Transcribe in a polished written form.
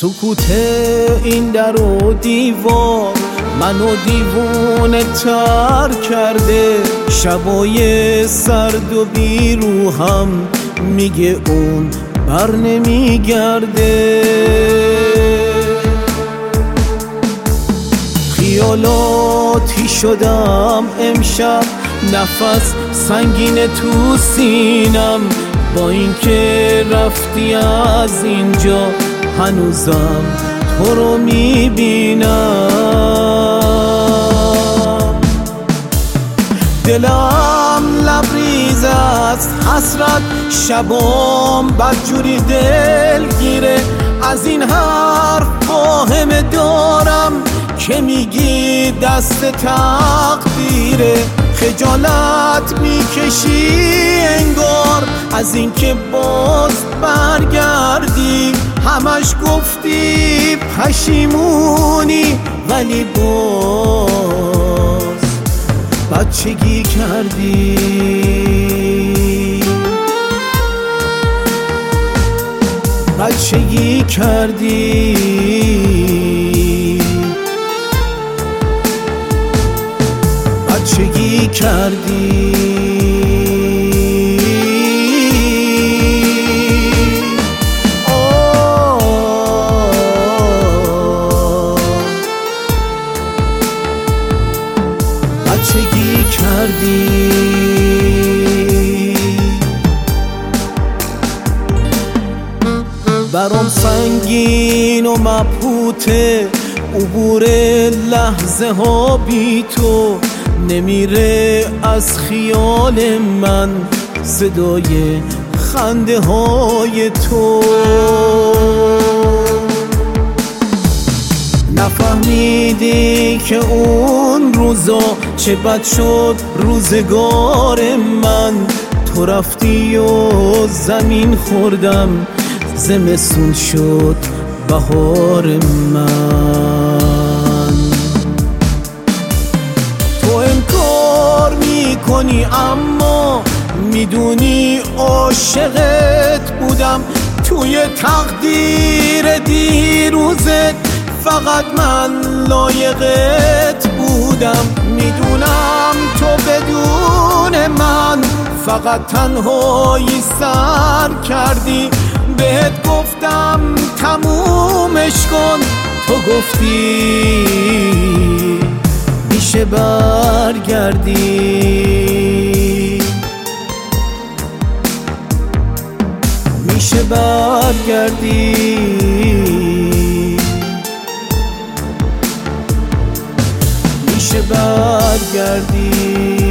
سکوت این در و دیوار منو دیوونه تر کرده، شبای سرد و بیروحم میگه اون بر نمیگرده. خیالاتی شدم امشب، نفس سنگین تو سینم، با اینکه رفتی از اینجا هنوزم تو رو میبینم. دلم لبریز است حسرت، شبام بدجوری دلگیره، از این حرف واهمه دارم که میگی دست تقدیره. خجالت میکشی انگار از اینکه باز برگردی، همش گفتی پشیمونی ولی باز بچگی کردی. بچگی کردی، بچگی کردی. بچگی کردی. برام سنگین و مبهوته عبور لحظه ها بی تو، نمیره از خیال من صدای خنده های تو. نفهمیدی که اون روزا چه بد شد روزگار من، تو رفتی و زمین خوردم، زمستون شد بهار من. تو انکار میکنی اما میدونی عاشقت بودم، توی تقدیر دیروزت فقط من لایقت بودم. میدونم تو بدون من فقط تنهایی سر کردی، بهت گفتم تمومش کن، تو گفتی میشه برگردی، میشه برگردی، میشه برگردی.